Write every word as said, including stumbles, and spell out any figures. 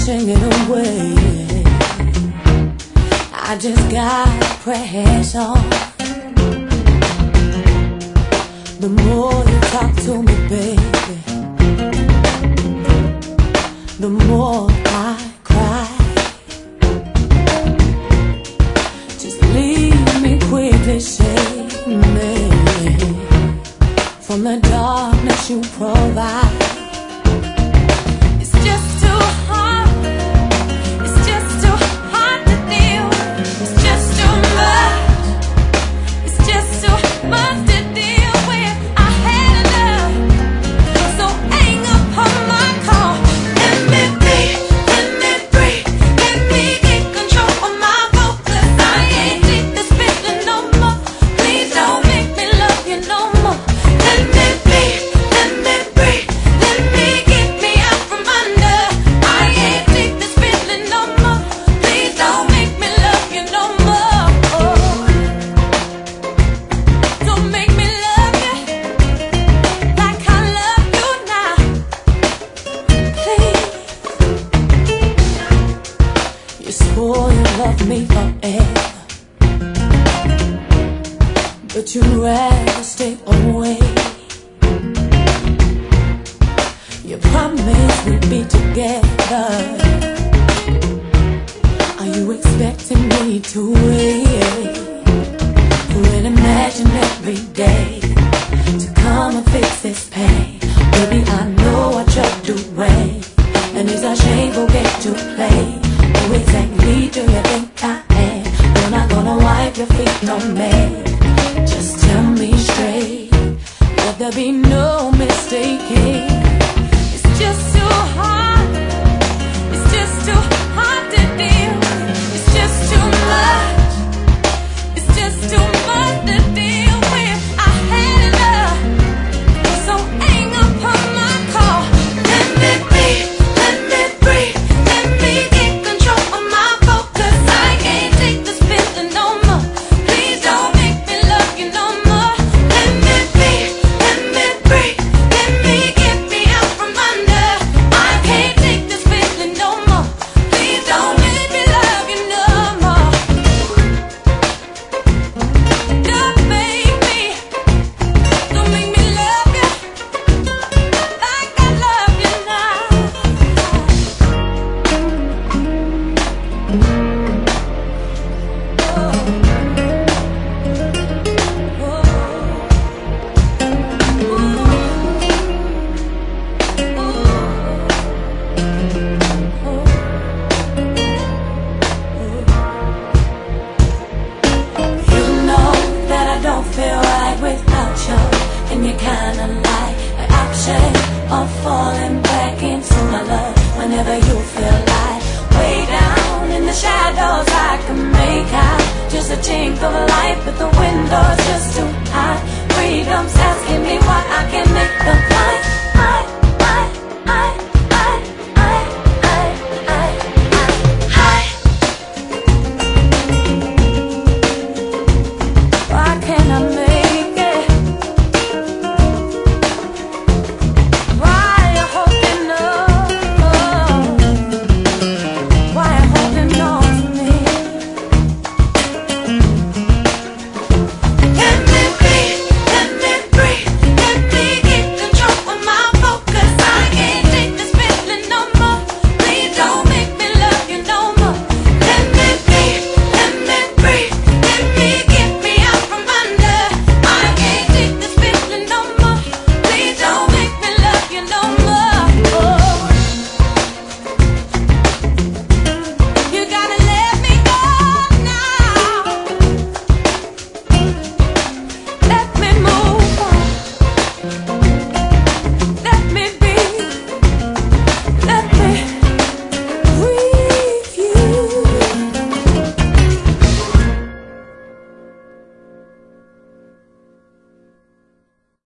washing it away. I just got pressure. The more you talk to me, baby, the more I cry. Just leave me quickly, save me from the darkness you provide. It's just too hard. It's just too hard to deal. It's just too much. It's just too much to deal with. I had enough, so hang up on my call. Let me be, let me breathe, let me get control of my focus. I ain't need this feeling no more. Please don't make me love you no more. Let me be, let me breathe, let me get me out from under. I ain't need this feeling no more. Please don't make me love you no more. Don't make me love you like I love you now. Please. You swore you loved me forever, but you'd rather stay away. You promised we'd be together. Are you expecting me to wait for an imaginary day to come and fix this pain? Baby, I know what you're doing, and it's a shameful game to play. Who exactly do you think I am? You're not gonna wipe your feet on me. Just tell me straight, let there be no mistaking. It's just too hard. It's just too hard to deal. It's just too much. It's just too much to deal with. I had enough, so hang up on my call. Let me be, let me breathe, let me get control of my focus. I can't take this feeling no more. Please don't make me love you no more. Let me be, let me breathe, let me get me out from under. I can't take this feeling no more. Please don't make me love you no more. Don't make me, don't make me love you like I love you now. You know that I don't feel right without you, and you kinda like the option of falling back into my love whenever you feel like way down in the shadows. I can make out just a chink of light, but the window's just too high. Freedom's asking me why I can't make the